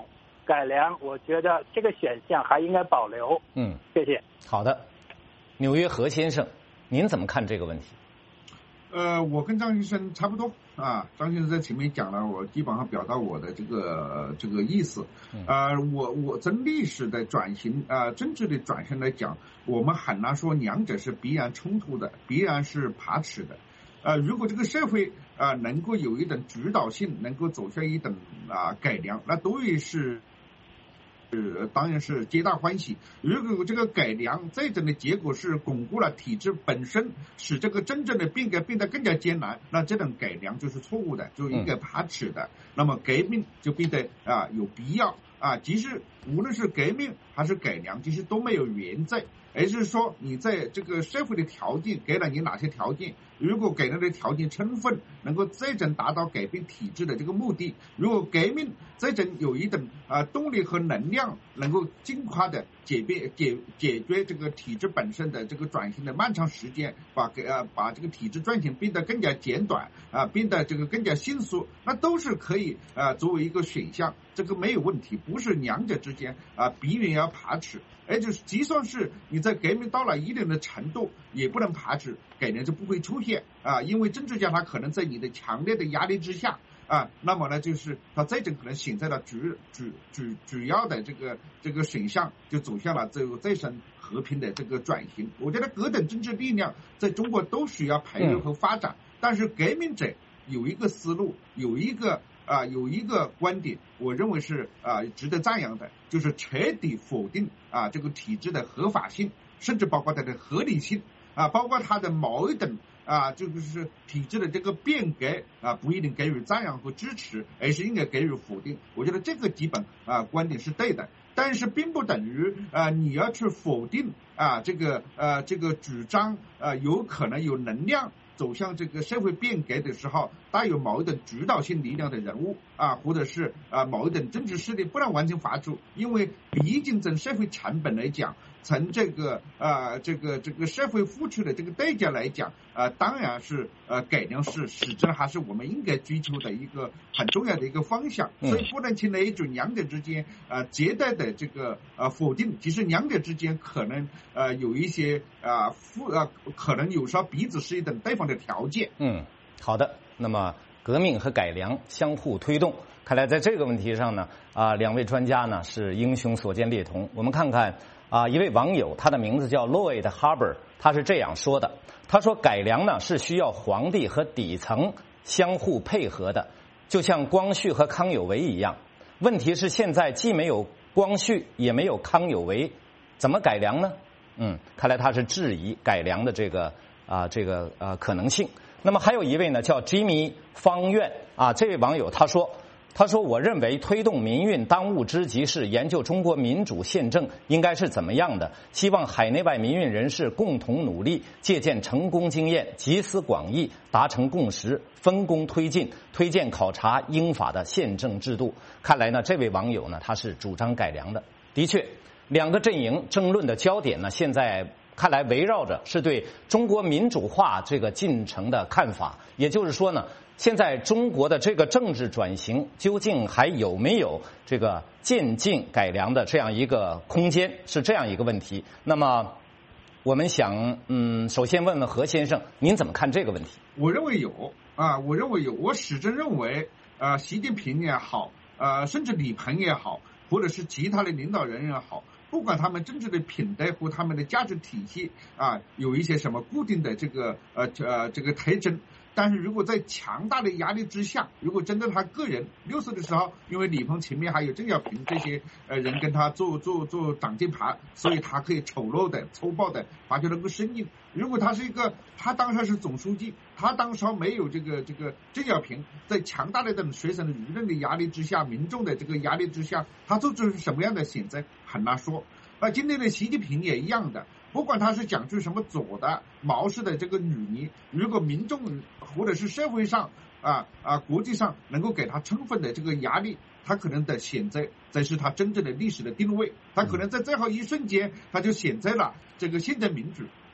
改良，我觉得这个选项还应该保留。 嗯， 谢谢。 好的，纽约何先生，您怎么看这个问题？ 呃，我跟张先生差不多啊。张先生在前面讲了，我基本上表达我的这个这个意思。呃，我我从历史的转型啊、呃，政治的转型来讲，我们很难说两者是必然冲突的，必然是排斥的。呃，如果这个社会啊、呃、能够有一种指导性，能够走向一种啊、呃、改良，那都是。是，当然是皆大欢喜。如果这个改良最终的结果是巩固了体制本身，使这个真正的变革变得更加艰难，那这种改良就是错误的，就应该排斥的。嗯、那么革命就变得啊有必要啊，即使无论是革命还是改良，其实都没有原则，而是说你在这个社会的条件给了你哪些条件，如果给了的条件充分，能够最终达到改变体制的这个目的，如果革命最终有一种啊动力和能量，能够尽快的解变解解决这个体制本身的这个转型的漫长时间，把给呃把这个体制转型变得更加简短啊，变得这个更加迅速，那都是可以啊作为一个选项，这个没有问题，不是两者之间啊必然要排斥。而且就算是你在革命到了一定的程度，也不能排斥改良就不会出现啊，因为政治家他可能在你的强烈的压力之下啊，那么呢就是他这种可能选择了主主主主要的这个这个选项，就走向了这个再生和平的这个转型。我觉得各等政治力量在中国都需要培育和发展，嗯、但是革命者有一个思路，有一个。啊，有一个观点，我认为是啊值得赞扬的，就是彻底否定啊这个体制的合法性，甚至包括它的合理性啊，包括它的某一等啊，就是体制的这个变革啊，不一定给予赞扬和支持，而是应该给予否定。我觉得这个基本啊观点是对的，但是并不等于啊你要去否定啊这个呃、啊、这个主张啊有可能有能量。走向这个社会变革的时候，带有某一种主导性力量的人物啊，或者是啊某一种政治势力，不能完全排除，因为毕竟从社会成本来讲，从这个啊这个这个社会付出的这个代价来讲啊，当然是呃改良是始终还是我们应该追求的一个很重要的一个方向，所以不能轻易就两者之间啊绝对的这个呃否定，其实两者之间可能呃有一些啊负啊可能有时候彼此是一种对方的条件。 嗯，好的。那么革命和改良相互推动，看来在这个问题上呢，啊，两位专家呢是英雄所见略同。我们看看啊，一位网友，他的名字叫 Lloyd Harbour， 他是这样说的：他说，改良呢是需要皇帝和底层相互配合的，就像光绪和康有为一样。问题是现在既没有光绪，也没有康有为，怎么改良呢？嗯，看来他是质疑改良的这个啊这个呃可能性。那么还有一位呢，叫 Jimmy 方院啊，这位网友他说，他说我认为推动民运当务之急是研究中国民主宪政应该是怎么样的，希望海内外民运人士共同努力，借鉴成功经验，集思广益，达成共识，分工推进，推荐考察英法的宪政制度。看来呢，这位网友呢，他是主张改良的。的确，两个阵营争论的焦点呢，现在看来围绕着是对中国民主化这个进程的看法，也就是说呢，现在中国的这个政治转型究竟还有没有这个渐进改良的这样一个空间，是这样一个问题。那么我们想，嗯，首先问问何先生，您怎么看这个问题？ 我认为有啊，我认为有，我始终认为，呃，习近平也好，呃，甚至李鹏也好，或者是其他的领导人也好。不管他们政治的品德和他们的价值体系啊，有一些什么固定的这个呃呃这个特征，但是如果在强大的压力之下，如果针对他个人六四的时候，因为李鹏前面还有邓小平这些呃人跟他做做做挡箭牌，所以他可以丑陋的粗暴的发出那个声音。如果他是一个，他当时是总书记，他当时没有这个这个邓小平，在强大的这种学生的舆论的压力之下，民众的这个压力之下，他做出什么样的选择很难说。那今天的习近平也一样的，不管他是讲出什么左的毛式的这个语言，如果民众或者是社会上啊啊国际上能够给他充分的这个压力，他可能的选择才是他真正的历史的定位。他可能在最后一瞬间，他就选择了这个宪政民主。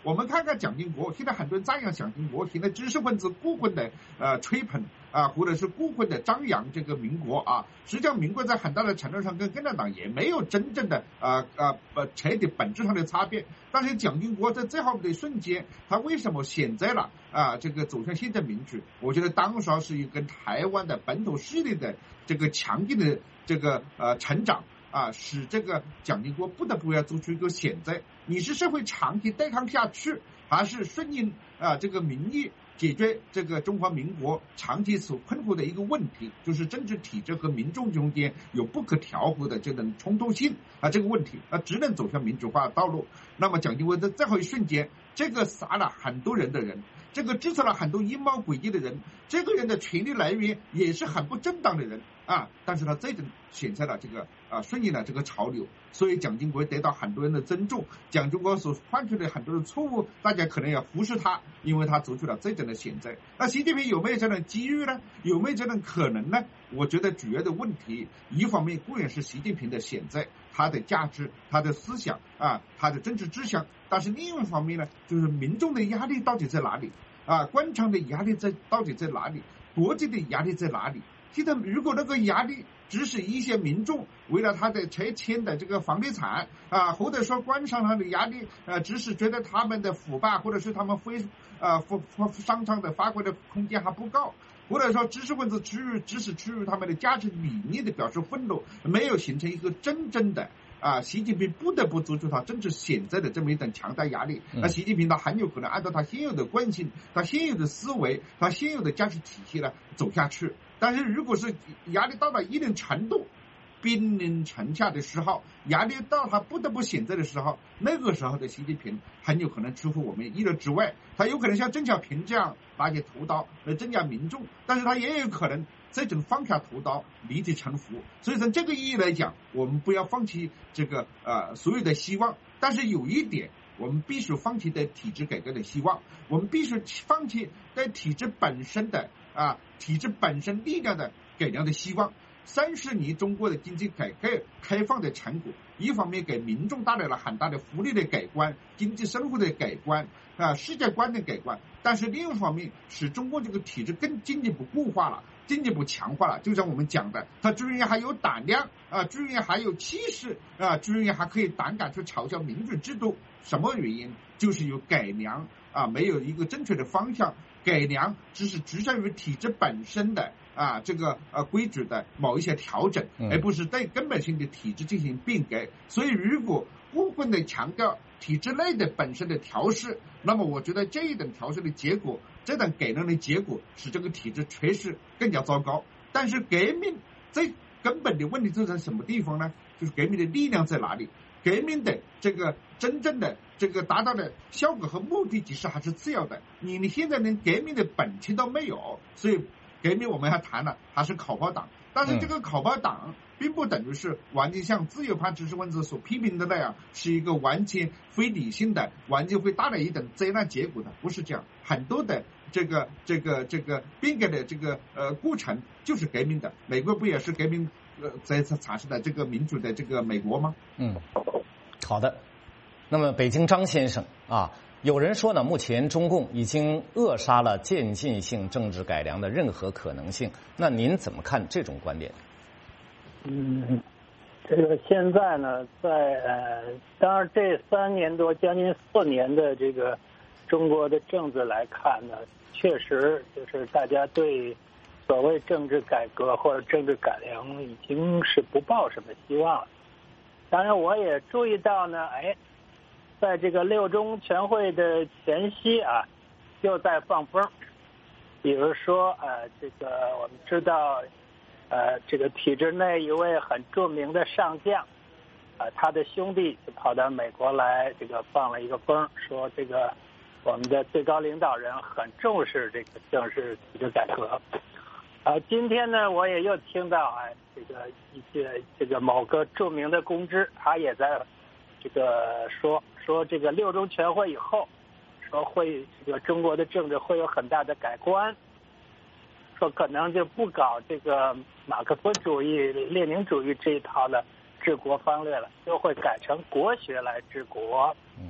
我们看看蒋经国，现在很多人赞扬蒋经国，现在知识分子过分的呃吹捧啊，或者是过分的张扬这个民国啊。实际上，民国在很大的程度上跟共产党也没有真正的啊啊呃彻底本质上的差别。但是蒋经国在最后的瞬间，他为什么选择了啊这个走向现在民主？我觉得当时是一跟台湾的本土势力的这个强劲的这个呃成长。啊，使这个蒋经国不得不要做出一个选择：你是社会长期对抗下去，还是顺应啊这个民意解决这个中华民国长期所困惑的一个问题，就是政治体制和民众中间有不可调和的这种冲突性啊这个问题，啊只能走向民主化的道路。那么蒋经国在最后一瞬间，这个杀了很多人的人，这个制造了很多阴谋诡计的人，这个人的权力来源也是很不正当的人啊，但是他最终选择了这个啊顺应了这个潮流，所以蒋经国得到很多人的尊重。蒋经国所犯出的很多的错误，大家可能要忽视他，因为他做出了最终的选择。那习近平有没有这种机遇呢？有没有这种可能呢？我觉得主要的问题，一方面固然是习近平的选择，他的价值，他的思想啊，他的政治志向，但是另一方面呢，就是民众的压力到底在哪里啊？官场的压力在到底在哪里？国际的压力在哪里？现在如果那个压力只是一些民众为了他的拆迁的这个房地产啊，或者说官场上的压力，呃，只是觉得他们的腐败，或者是他们非呃商场的发挥的空间还不高，或者说知识分子出于只是出于他们的价值理念的表示愤怒，没有形成一个真正的啊，习近平不得不做出他政治选择的这么一种强大压力。那习近平他很有可能按照他现有的惯性，他现有的思维，他现有的价值体系呢走下去。但是如果是压力到了一定程度，兵临城下的时候，压力到他不得不选择的时候，那个时候的习近平很有可能出乎我们意料之外，他有可能像邓小平这样拿起屠刀来镇压民众，但是他也有可能这种放下屠刀立地成佛。所以从这个意义来讲，我们不要放弃这个呃所有的希望，但是有一点我们必须放弃对体制改革的希望，我们必须放弃对体制本身的啊体制本身力量的改良的希望。三十年中国的经济改革开放的成果，一方面给民众带来了很大的福利的改观、经济生活的改观啊、世界观的改观，但是另一方面使中国这个体制更进一步固化了，进一步强化了。就像我们讲的，他居然还有胆量啊，居然还有气势啊，居然还可以胆敢去嘲笑民主制度，什么原因？就是有改良啊，没有一个正确的方向，改良只是局限于体制本身的啊，这个呃规矩的某一些调整，而不是对根本性的体制进行变革。所以，如果过分的强调体制内的本身的调试，那么我觉得这一等调试的结果，这等改良的结果，使这个体制确实更加糟糕。但是，革命最根本的问题就在什么地方呢？就是革命的力量在哪里？革命的这个真正的这个达到的效果和目的其实还是次要的。你你现在连革命的本钱都没有，所以革命我们还谈了还是烤包党，但是这个烤包党并不等于是完全像自由派知识分子所批评的那样，是一个完全非理性的，完全会带来一等灾难结果的，不是这样。很多的这个这个这个变革的这个呃过程就是革命的，美国不也是革命呃在产生的这个民主的这个美国吗？ 嗯，好的。那么北京张先生啊，有人说呢，目前中共已经扼杀了渐进性政治改良的任何可能性，那您怎么看这种观点？ 嗯，这个现在呢，在呃，当然这三年多将近四年的这个中国的政治来看呢，确实就是大家对所谓政治改革或者政治改良已经是不抱什么希望了。当然，我也注意到呢，哎，在这个六中全会的前夕啊，又在放风。比如说，呃，这个我们知道，呃，这个体制内一位很著名的上将，啊、呃，他的兄弟就跑到美国来，这个放了一个风，说这个我们的最高领导人很重视这个政治体制改革。啊、呃，今天呢，我也又听到，哎，这个一些这个某个著名的公知，他也在这个说说这个六中全会以后，说会这个中国的政治会有很大的改观，说可能就不搞这个马克思主义、列宁主义这一套的治国方略了，就会改成国学来治国。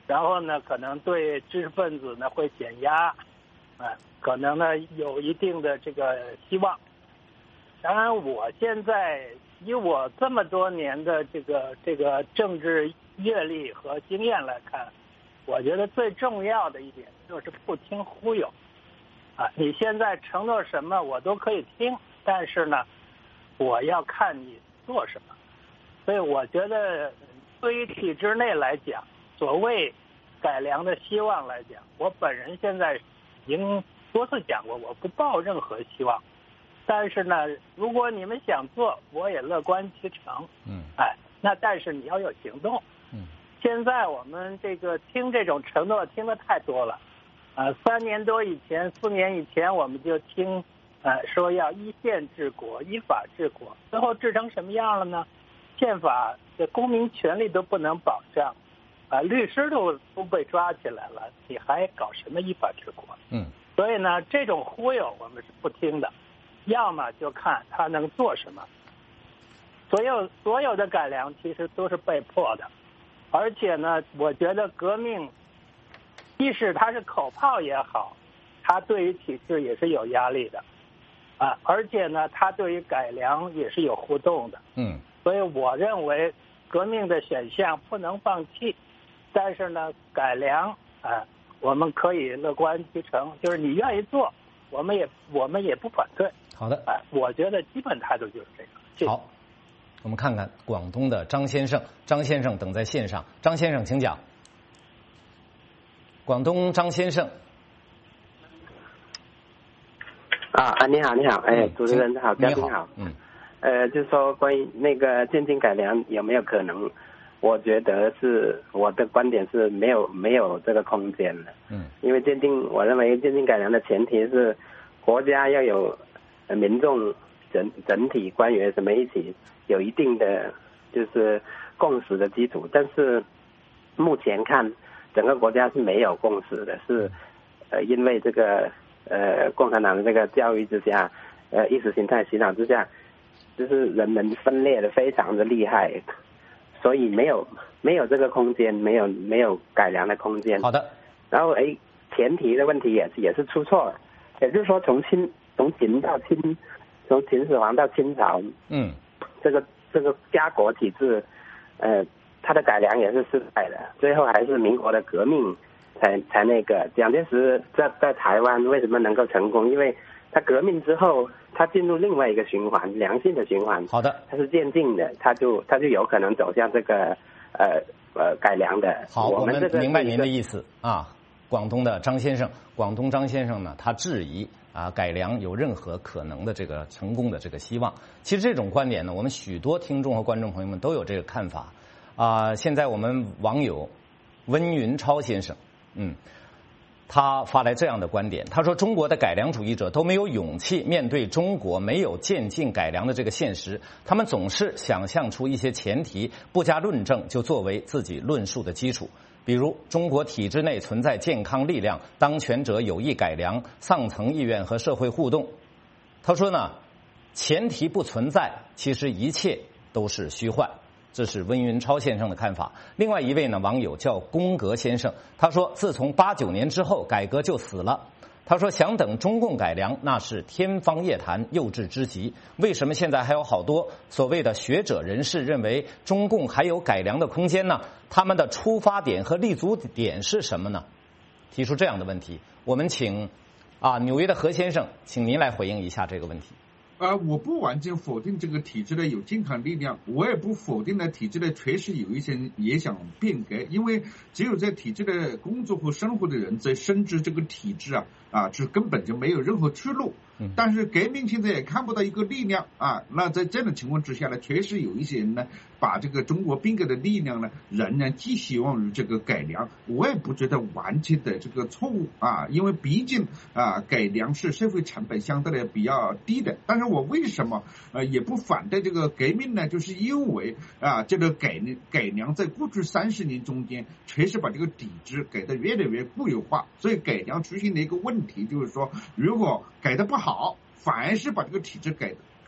然后呢，可能对知识分子呢会减压，啊，可能呢有一定的这个希望。当然，我现在以我这么多年的这个这个政治阅历和经验来看，我觉得最重要的一点就是不听忽悠。啊，你现在承诺什么我都可以听，但是呢，我要看你做什么。所以我觉得，对于体制内来讲，所谓改良的希望来讲，我本人现在已经多次讲过，我不抱任何希望。但是呢，如果你们想做，我也乐观其成。 嗯， 哎，那但是你要有行动。 嗯， 现在我们这个听这种承诺听得太多了。呃，三年多以前、四年以前，我们就听，呃，说要依宪治国、依法治国，最后治成什么样了呢？宪法的公民权利都不能保障，啊、呃，律师都都被抓起来了，你还搞什么依法治国？ 嗯， 所以呢，这种忽悠我们是不听的，要么就看他能做什么。所有所有的改良其实都是被迫的，而且呢，我觉得革命。即使它是口炮也好，它对于体制也是有压力的，啊，而且呢，它对于改良也是有互动的。 嗯， 所以我认为革命的选项不能放弃，但是呢，改良啊，我们可以乐观其成，就是你愿意做，我们也我们也不反对。 好的， 啊，我觉得基本态度就是这个。谢谢。 好，我们看看广东的张先生，张先生等在线上，张先生请讲。广东张先生， 啊啊，你好，你好，哎，主持人好，嘉宾好， 嗯， 呃，就说关于那个渐进改良有没有可能？我觉得是我的观点是没有没有这个空间的， 嗯， 因为渐进，我认为渐进改良的前提是国家要有呃民众整整体官员什么一起有一定的就是共识的基础，但是目前看。整个国家是没有共识的，是呃因为这个呃共产党的这个教育之下，呃意识形态洗脑之下，就是人们分裂的非常的厉害，所以没有没有这个空间，没有没有改良的空间。 好的。 然后哎，前提的问题也是也是出错了，也就是说从清从秦到清，从秦始皇到清朝， 嗯， 这个这个家国体制，呃。他的改良也是失败的，最后还是民国的革命才才那个。蒋介石在在台湾为什么能够成功？因为他革命之后，他进入另外一个循环，良性的循环。 好的， 他是渐进的，他就他就有可能走向这个呃呃改良的。 好， 我们这个明白您的意思啊。广东的张先生，广东张先生呢，他质疑啊改良有任何可能的这个成功的这个希望。其实这种观点呢，我们许多听众和观众朋友们都有这个看法。啊、呃，现在我们网友温云超先生，嗯，他发来这样的观点，他说中国的改良主义者都没有勇气面对中国没有渐进改良的这个现实，他们总是想象出一些前提，不加论证就作为自己论述的基础，比如中国体制内存在健康力量，当权者有意改良，上层意愿和社会互动。他说呢，前提不存在，其实一切都是虚幻。这是温云超先生的看法。另外一位呢，网友叫宫格先生，他说自从八九年之后改革就死了，他说想等中共改良那是天方夜谭，幼稚之极。为什么现在还有好多所谓的学者人士认为中共还有改良的空间呢？他们的出发点和立足点是什么呢？提出这样的问题，我们请啊纽约的何先生，请您来回应一下这个问题。 呃，我不完全否定这个体制内有健康力量，我也不否定呢体制内确实有一些人也想变革，因为只有在体制内工作和生活的人在深知这个体制啊啊，这根本就没有任何出路。但是革命现在也看不到一个力量啊，那在这种情况之下呢，确实有一些人呢，把这个中国变革的力量呢，仍然寄希望于这个改良。我也不觉得完全的这个错误啊，因为毕竟啊，改良是社会成本相对来比较低的。但是我为什么呃也不反对这个革命呢？就是因为啊，这个改改良在过去三十年中间，确实把这个体制改得越来越固有化，所以改良出现了一个问题，就是说如果改得不好。好，反而是把这个体制改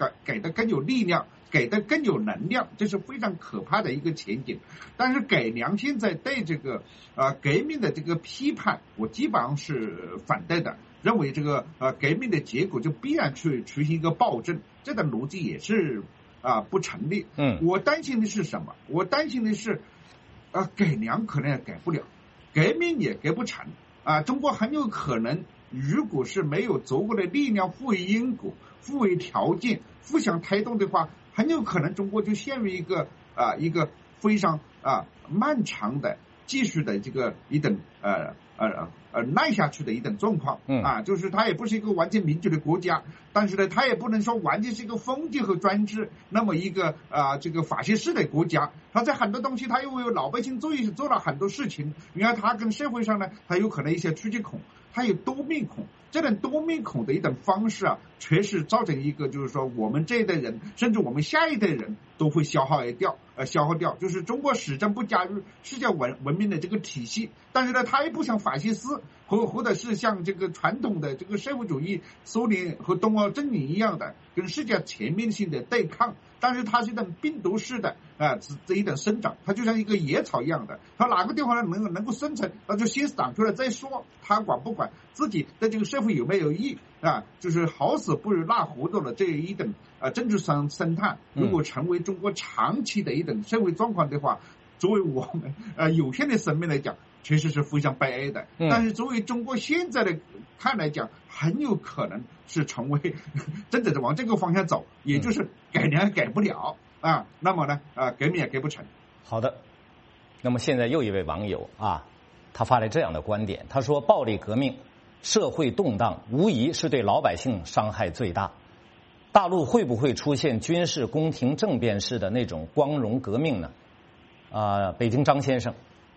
给给的更有力量，给的更有能量，这是非常可怕的一个前景。但是改良现在对这个呃革命的这个批判，我基本上是反对的，认为这个呃革命的结果就必然去出现一个暴政，这个逻辑也是啊、呃、不成立。 嗯， 我担心的是什么？我担心的是，啊、呃、改良可能也改不了，革命也改不成啊、呃，中国很有可能。如果是没有足够的力量赋予因果、赋予条件、互相推动的话，很有可能中国就陷入一个啊、呃、一个非常啊、呃、漫长的继续的这个一等呃呃呃烂下去的一等状况。 嗯啊，就是它也不是一个完全民主的国家，但是呢，它也不能说完全是一个封建和专制那么一个啊、呃、这个法西斯的国家。它在很多东西，它又为老百姓做一做了很多事情。你看，它跟社会上呢，它有可能一些出气孔。它有多面孔，这种多面孔的一种方式啊，确实造成一个就是说，我们这一代人，甚至我们下一代人都会消耗掉，呃，消耗掉。就是中国始终不加入世界文文明的这个体系，但是呢，它也不像法西斯或或者是像这个传统的这个社会主义苏联和东欧阵营一样的跟世界全面性的对抗。但是它是一种病毒式的啊、呃，这一种生长，它就像一个野草一样的，它哪个地方能够能够生存，它就先长出来再说，它管不管自己对这个社会有没有益啊？就是好死不如赖活着了这一种啊政治生生态，如果成为中国长期的一种社会状况的话，作为我们呃有限的生命来讲，确实是非常悲哀的。但是作为中国现在的看来讲，很有可能是成为真正的往这个方向走，也就是改良也改不了啊。那么呢，啊，革命也改不成。 好的，那么现在又一位网友啊，他发来这样的观点，他说：暴力革命、社会动荡，无疑是对老百姓伤害最大。大陆会不会出现军事宫廷政变式的那种光荣革命呢？啊，北京张先生。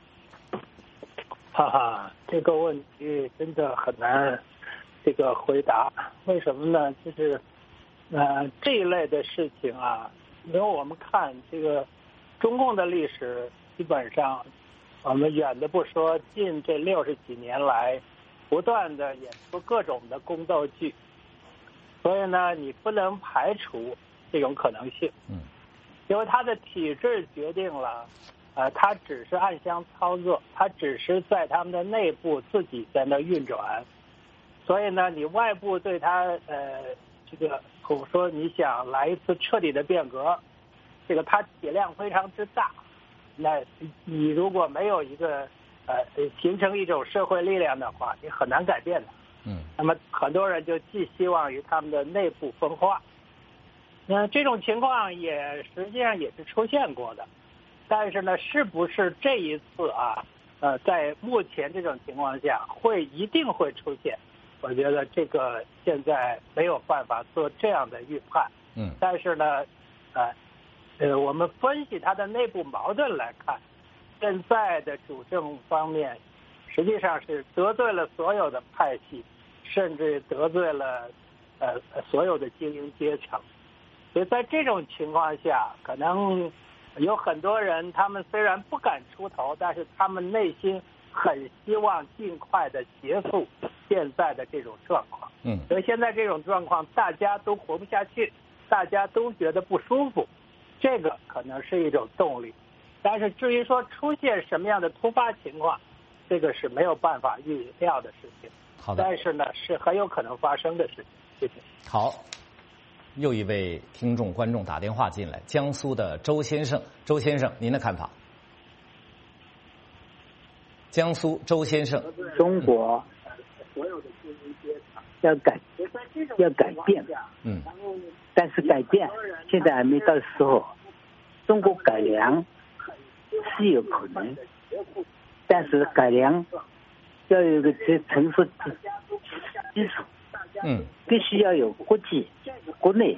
哈哈，这个问题真的很难这个回答。为什么呢？就是呃这一类的事情啊，因为我们看这个中共的历史，基本上我们远的不说，近这六十几年来不断的演出各种的宫斗剧，所以呢，你不能排除这种可能性。 嗯， 因为它的体制决定了。呃，他只是暗箱操作，他只是在他们的内部自己在那运转，所以呢，你外部对他呃这个，我说你想来一次彻底的变革，这个它体量非常之大，那你如果没有一个呃形成一种社会力量的话，你很难改变的。 嗯， 那么很多人就寄希望于他们的内部分化，那这种情况也实际上也是出现过的。但是呢，是不是这一次啊，呃，在目前这种情况下会一定会出现？我觉得这个现在没有办法做这样的预判。 嗯。 但是呢，呃，呃，我们分析它的内部矛盾来看，现在的主政方面实际上是得罪了所有的派系，甚至得罪了呃所有的精英阶层。所以在这种情况下，可能。有很多人，他们虽然不敢出头，但是他们内心很希望尽快的结束现在的这种状况。 嗯， 所以现在这种状况，大家都活不下去，大家都觉得不舒服，这个可能是一种动力。但是至于说出现什么样的突发情况，这个是没有办法预料的事情。 好的。 但是呢，是很有可能发生的事情。谢谢。 好。又一位听众观众打电话进来，江苏的周先生，周先生，您的看法？江苏周先生， 中国所有的精英阶层要改要改变， 嗯， 但是改变现在还没到时候。中国改良是有可能，但是改良要有一个成熟基础。 嗯， 必须要有国际、国内，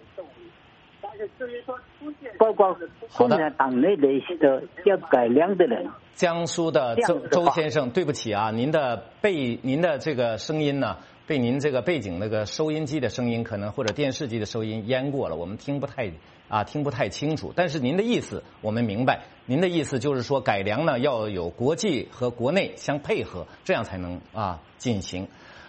包括共产党内的一些的要改良的人。 江苏的周周先生，对不起啊，您的背您的这个声音呢，被您这个背景那个收音机的声音可能或者电视机的收音淹过了，我们听不太啊听不太清楚。但是您的意思我们明白，您的意思就是说改良呢要有国际和国内相配合，这样才能啊进行。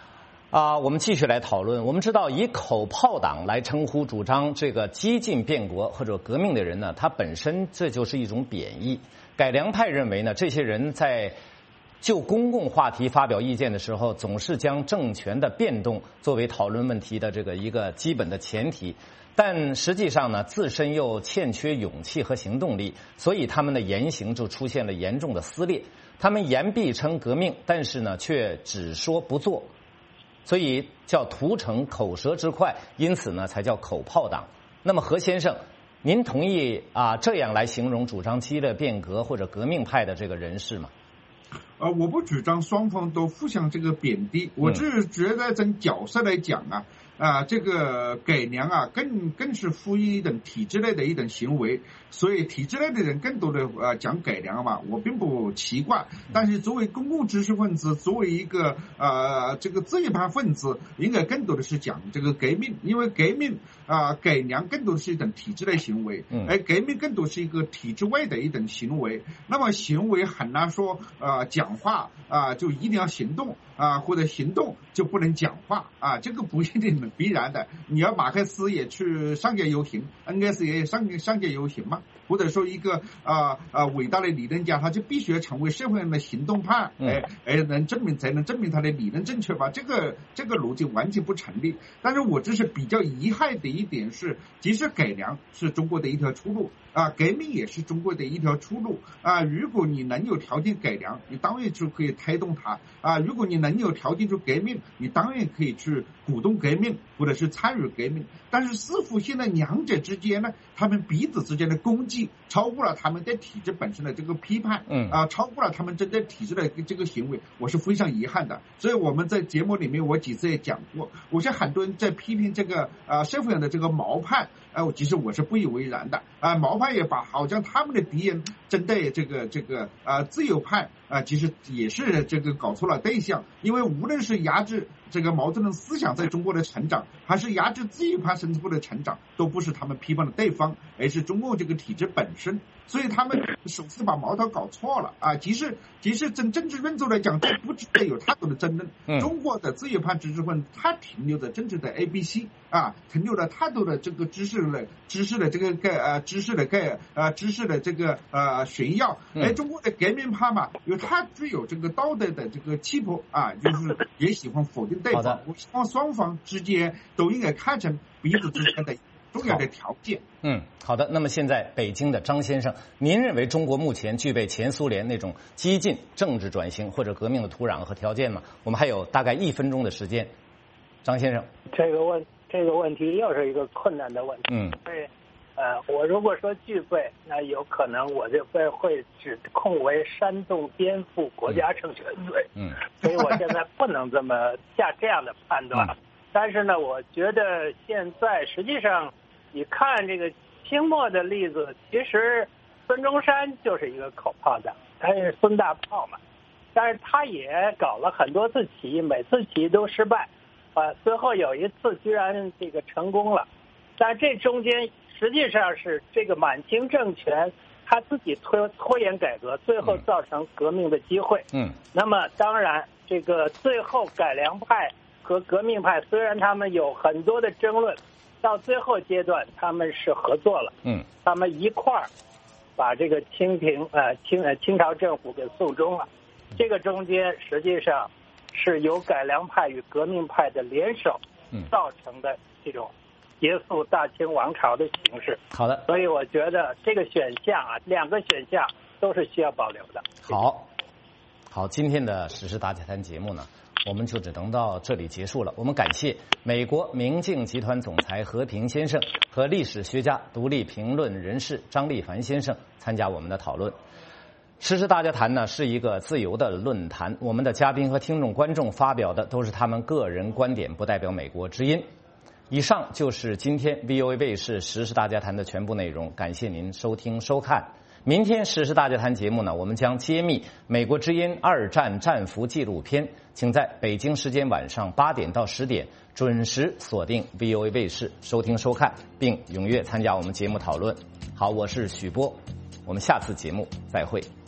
啊，我们继续来讨论。我们知道，以口炮党来称呼主张这个激进变国或者革命的人呢，他本身这就是一种贬义。改良派认为呢，这些人在就公共话题发表意见的时候，总是将政权的变动作为讨论问题的这个一个基本的前提，但实际上呢，自身又欠缺勇气和行动力，所以他们的言行就出现了严重的撕裂。他们言必称革命，但是呢，却只说不做。所以叫屠城口舌之快，因此呢才叫口炮党。那么何先生，您同意啊这样来形容主张激烈变革或者革命派的这个人士吗？ 呃，我不主张双方都互相这个贬低，我只是觉得从角色来讲啊。啊、呃，这个改良啊，更更是赋予一种体制内的一种行为，所以体制内的人更多的呃讲改良嘛，我并不奇怪。但是作为公共知识分子，作为一个呃这个自由派分子，应该更多的是讲这个革命，因为革命啊、呃、改良更多的是一种体制内行为，而革命更多是一个体制外的一种行为。那么行为很难说呃讲话啊、呃、就一定要行动啊、呃，或者行动就不能讲话啊，这个不一定必然的。你要马克思也去上街游行，恩格斯也上上街游行嘛？或者说一个啊啊、呃呃、伟大的理论家，他就必须要成为社会上的行动派，哎哎能证明才能证明他的理论正确吧？这个这个逻辑完全不成立。但是我这是比较遗憾的一点是，即使改良是中国的一条出路啊，革命也是中国的一条出路啊。如果你能有条件改良，你当然就可以推动它啊；如果你能有条件去革命，你当然可以去鼓动革命或者是参与革命。但是似乎现在两者之间呢，他们彼此之间的攻击超过了他们对体制本身的这个批判，嗯啊，超过了他们针对体制的这个行为，我是非常遗憾的。所以我们在节目里面我几次也讲过，我想很多人在批评这个啊社会上的这个毛派，哎、啊，其实我是不以为然的啊。毛派也把好像他们的敌人针对这个这个啊自由派啊，其实也是这个搞错了对象，因为无论是压制这个毛泽东思想在中国的成长，还是压制自由派神父的成长，都不是他们批判的对方，而是中共这个体制本身。所以他们首次把矛头搞错了啊！即使即使从政治运作来讲，这不值得有太多的争论。嗯、中国的自由派知识分子，他停留在政治的 A B C 啊，停留了太多的这个知识的知识的这个概呃知识的概呃知识的这个呃炫耀。而中国的革命派嘛，有他具有这个道德的这个气魄啊，就是也喜欢否定对方。我希望双方之间都应该看成彼此之间的重要的条件。 嗯，好的。那么现在北京的张先生，您认为中国目前具备前苏联那种激进政治转型或者革命的土壤和条件吗？我们还有大概一分钟的时间，张先生。 这个问这个问题又是一个困难的问题。嗯。对，呃，我如果说具备，那有可能我就被会指控为煽动颠覆国家政权罪。嗯。所以我现在不能这么下这样的判断。嗯，但是呢，我觉得现在实际上，你看这个清末的例子，其实孙中山就是一个口炮党，他是孙大炮嘛。但是他也搞了很多次起义，每次起义都失败，啊，最后有一次居然这个成功了。但这中间实际上是这个满清政权他自己拖拖延改革，最后造成革命的机会。嗯。那么当然，这个最后改良派和革命派虽然他们有很多的争论，到最后阶段他们是合作了，嗯，他们一块儿把这个清廷呃清呃清朝政府给送终了。这个中间实际上是由改良派与革命派的联手造成的这种结束大清王朝的形式。 好的， 所以我觉得这个选项啊，两个选项都是需要保留的。 好，好，今天的时事大家谈节目呢，我们就只能到这里结束了。我们感谢美国明镜集团总裁何平先生和历史学家、独立评论人士张立凡先生参加我们的讨论。时事大家谈呢是一个自由的论坛，我们的嘉宾和听众观众发表的都是他们个人观点，不代表美国之音。以上就是今天 V O A 卫视时事大家谈的全部内容，感谢您收听收看。明天时事大家谈节目呢，我们将揭秘美国之音二战战俘纪录片，请在北京时间晚上八点到十点准时锁定 V O A 卫视收听收看，并踊跃参加我们节目讨论。好，我是许波，我们下次节目再会。